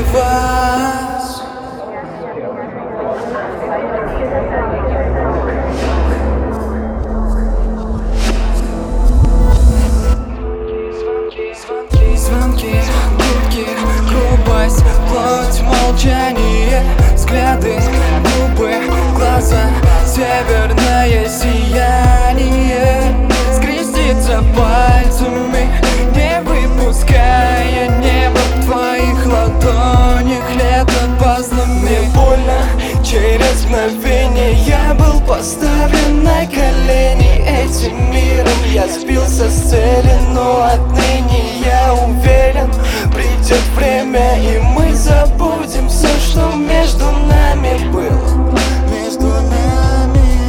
вас. Звонки, губки, грубость, плоть, молчание, взгляды, губы, глаза, северное сияние. Скреститься пальцами, не выпуская небо в твоих ладонях. Лето поздно, мне больно, через мгновение я был поставлен на колени. Этим миром я сбился с цели, но отныне я уверен, придет время, и мы забудем все, что между нами было. Между нами.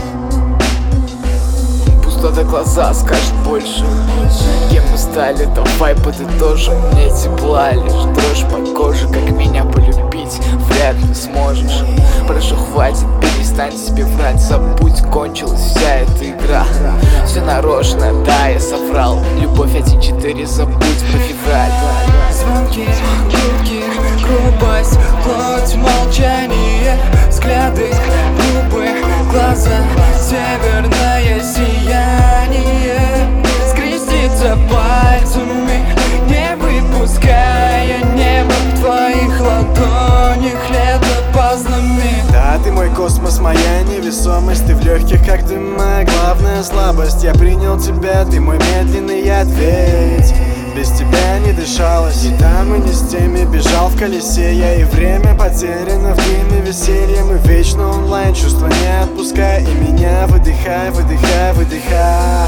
Пустота глаза скажет больше. Кем мы стали, давай подытожим. Мне тепла лишь дрожь по коже. Как меня полюбить, вряд ли сможешь. Прошу, хватит, перестань себе врать. Забудь, кончилась вся эта игра. Все нарочно, да, я соврал. Любовь 1-4, забудь про февраль. Звонки, губки, грубость, плоть, молчание, взгляды, губы, глаза, северное сияние. Скреститься пальцами, не выпуская небо в твоих ладонях. Лето познами. Да, ты мой космос, моя невесомость. Ты в легких, как дым, моя главная слабость. Я принял тебя, ты мой медленный яд, ведь без тебя не дышалось. И там, и не с теми, бежал в колесе я. И время потеряно в дыме веселья. Мы вечно онлайн, чувства не отпускай. И меня выдыхай, выдыхай, выдыхай.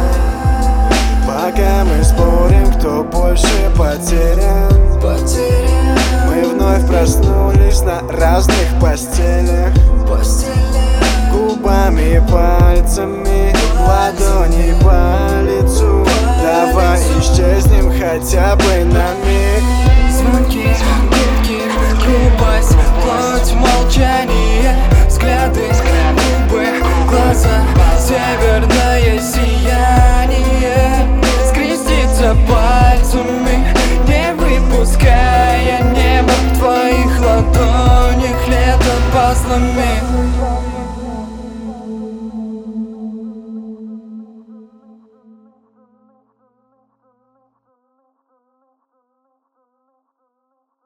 Пока мы спорим, кто больше потерян. Мы вновь проснулись на разных постелях. Губами, пальцами, ладони по лицу. Давай исчезнем хотя бы на миг. Звонки, губки, грубость, плоть, молчание, взгляды, губы, глаза, северное сияние. Скреститься пальцами, не выпуская небо в твоих ладонях. Лето поздно.